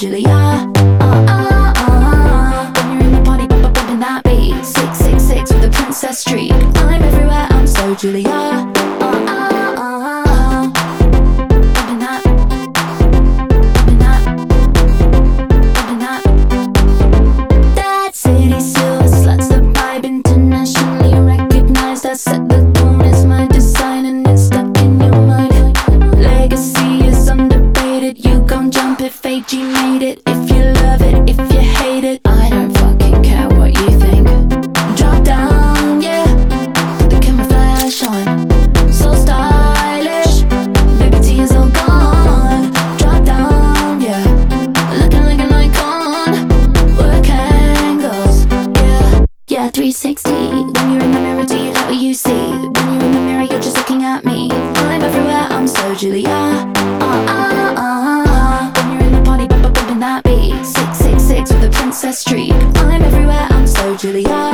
Julia. When you're in the party, bumping that beat. 666 with the Princess Street. I'm everywhere, I'm so Julia. Bumping that, bumping that, bumping that. That city silver sluts, the vibe internationally recognized. I set the tone, it's my design and it's stuck in your mind. Legacy is undebated, you gon' jump if AG made it. If you love it, if you hate it, I don't fucking care what you think. Drop down, yeah, put the camera flash on. So stylish, baby T is all gone. Drop down, yeah, looking like an icon. Work angles, yeah, yeah, 360. When you're in the mirror, do you like what you see? When you're in the mirror, you're just looking at me. I'm everywhere, I'm so Julia. When you're in the party, bumping that beat. 666 with the Princess Street. I'm everywhere, I'm so Julia.